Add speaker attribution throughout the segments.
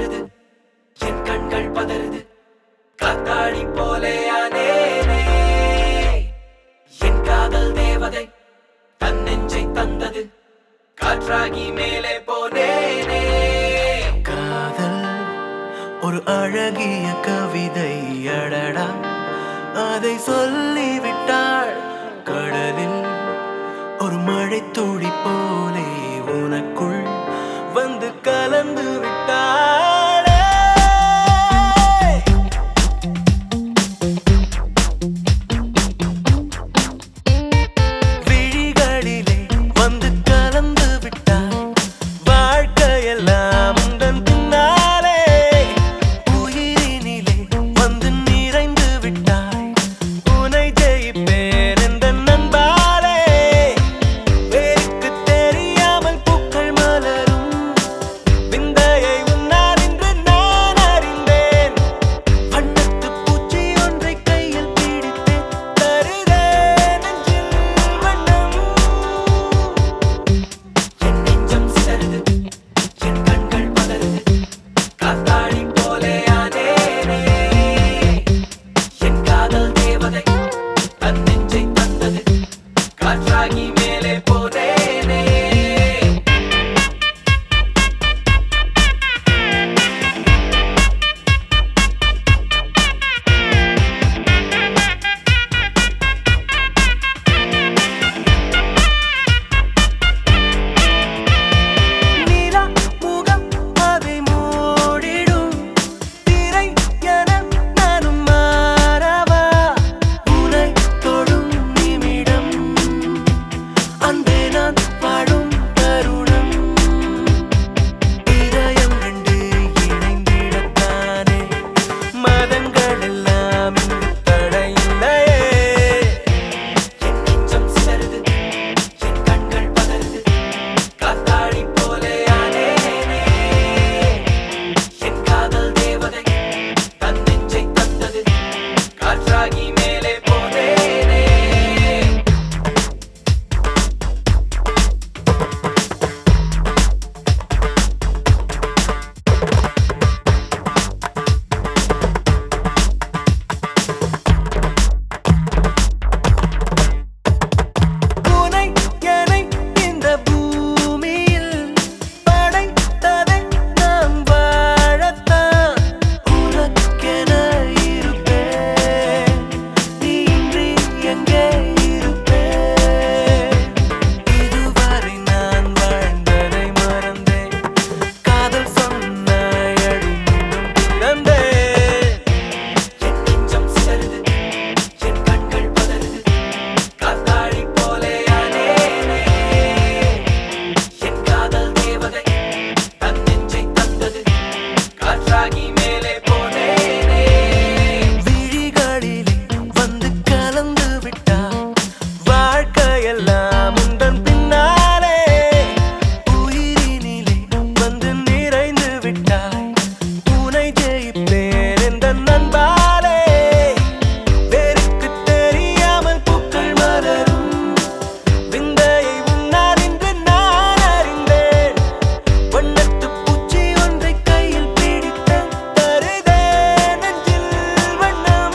Speaker 1: சிதறுது என் கண்கள் பதறுது காத்தாடி போலே ஆனேனே என் காதல் தேவதை தன் நெஞ்சை தந்தது காற்றாகி மேலே போனேனே
Speaker 2: காதல் ஒரு அழகிய கவிதை அடடா அதை சொல்லிவிட்டாள் கடலில் ஒரு மழை துளி போலே உனக்குள் வந்து கலந்து விட்டாள் விழிகளிலே வந்து கலந்து விட்டாள் வாழ்க்கையெல்லாம் உந்தன் பின்னாலே உயிரினிலே வந்து நிறைந்து விட்டாய் உனை ஜெயிப்பேன் என்ற நண்பாலே வேருக்கு தெரியாமல் பூக்கள் மலரும் விந்தையை உன்னால் இன்று நான் அறிந்தேன் வண்ணத்து பூச்சி ஒன்றை கையில் பிடித்தேன் தருதேன் நெஞ்சில் வண்ணம்
Speaker 1: என் நெஞ்சம் சிதறுது என் கண்கள் பதறுது காத்தாடி போலே ஆனேனே என் காதல் தேவதை தன் நெஞ்சை தந்தது காற்றாகி மேலே போனேனே
Speaker 2: நிலா முகம் அதை மூடிடும் திரை என நானும் மாறவா உனை தொடும் நிமிடம் அன்பே நான் வாழும் தருணம் இதயம் ரெண்டு இணைந்திடத்தானே மதங்கள் எல்லாம் இங்கு தடையில்லையே
Speaker 1: என் நெஞ்சம் சிதறுது என் கண்கள் பதறுது காத்தாடி போலே ஆனேனே என் காதல் தேவதை தன் நெஞ்சை தந்தது காற்றாகி மேலே போனேனே
Speaker 2: உனை என்னை இந்த பூமியில் படைத்ததை நாம் வாழத்தான் உனக்கென இருப்பேன் நீ இன்றி எங்கே இருப்பேன் இதுவரை நான் வாழ்ந்ததை மறந்தேன் காதல் சொன்ன அடி மீண்டும் பிறந்தேன்
Speaker 1: என் நெஞ்சம் சிதறுது என் கண்கள் பதறுது காத்தாடி போலே ஆனேனே என் காதல் தேவதை தன் நெஞ்சை தந்தது காற்றாகி மேலே போனேனே
Speaker 2: விழிகளிலே வந்து கலந்து விட்டாய் வாழ்க்கையெல்லாம் உந்தன் பின்னாலே உயிரினிலே வந்து நிறைந்து விட்டாய் உனை ஜெயிப்பேன் என்ற நண்பாலே வேருக்கு தெரியாமல் பூக்கள் மலரும் விந்தையை உன்னால் இன்று நான் அறிந்தேன் வண்ணத்து பூச்சி ஒன்றை கையில் பிடித்தேன் தருதேன் நெஞ்சில் வண்ணம்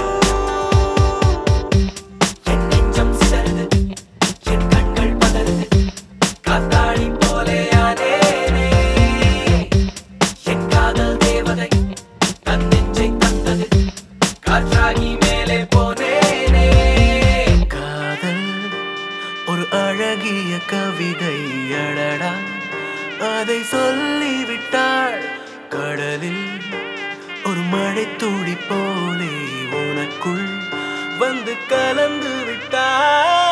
Speaker 1: என் நெஞ்சம் சிதறுது என் கண்கள் பதறுது காத்தாடி போலே ஆனேனே என் காதல் தேவதை தன் நெஞ்சை தந்தது காற்றாகி மேலே போனேனே
Speaker 2: காதல் ஒரு அழகிய கவிதை அடடா அதை சொல்லிவிட்டாள் கடலில் ஒரு மழை துளி போலே உனக்குள் வந்து கலந்து விட்டாள்